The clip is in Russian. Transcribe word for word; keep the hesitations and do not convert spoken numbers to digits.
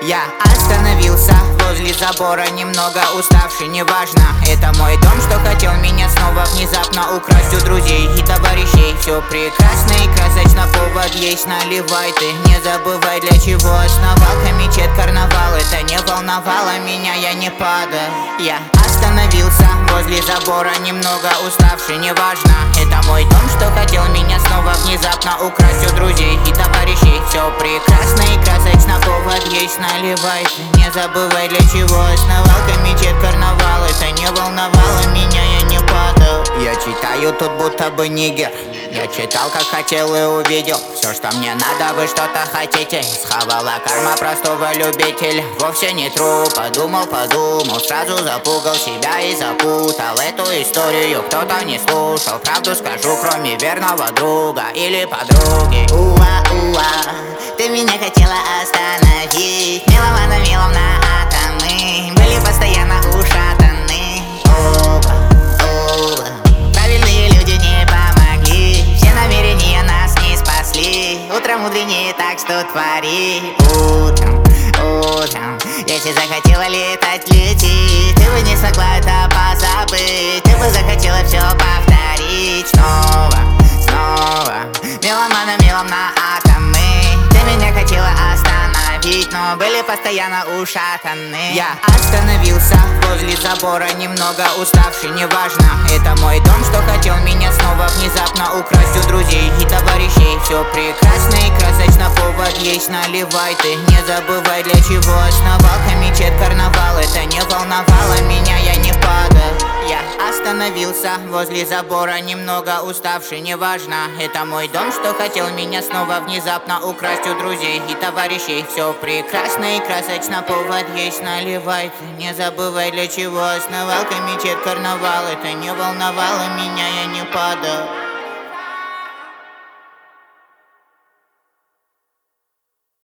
Я остановился возле забора, немного уставший, неважно. Это мой дом, что хотел меня снова внезапно украсть у друзей и товарищей. Все прекрасно и красочно, повод есть, наливай ты. Не забывай, для чего основал комитет карнавал. Это не волновало меня, я не падал. Я остановился возле забора, немного уставший, неважно. Это мой дом, что хотел меня снова внезапно украсть у друзей и товарищей. Все прекрасно и красочно, повод есть, наливай ты. Не забывай, для чего основал комитет карнавал. Это не волновало меня, я не падал. Я читаю тут будто бы нигер. Я читал, как хотел и увидел. Все, что мне надо, вы что-то хотите. Схавала карма простого любителя. Вовсе не тру, подумал, подумал, сразу запугал себя и запутал. Эту историю кто-то не слушал. Правду скажу, кроме верного друга или подруги. Уа-уа, ты меня хотела остановить. Меломана, мелом на атомы. Были постоянно ушатаны. Оба, оба. Правильные люди не помогли. Все намерения нас не спасли. Утром мудренее, так что твори. Утром, утром. Если захотела летать, лети. Ты бы не смогла это позабыть. Ты бы захотела все повторить. Снова, снова. Меломана, мелом на атомы. Ты меня хотела остановить, но были постоянно ушатаны. Я остановился возле забора, немного уставший, неважно. Это мой дом, что хотел меня снова внезапно украсть у друзей и товарищей. Все прекрасно и красочно, повод есть, наливай ты. Не забывай, для чего основал комитет карнавал. Это не волновало меня, я не падал. Я остановился возле забора, немного уставший, неважно. Это мой дом, что хотел меня снова внезапно украсть у друзей и товарищей. Все прекрасно и красочно, повод есть, наливай ты. Не забывай, для чего основал комитет карнавал. Это не волновало меня, я не падал.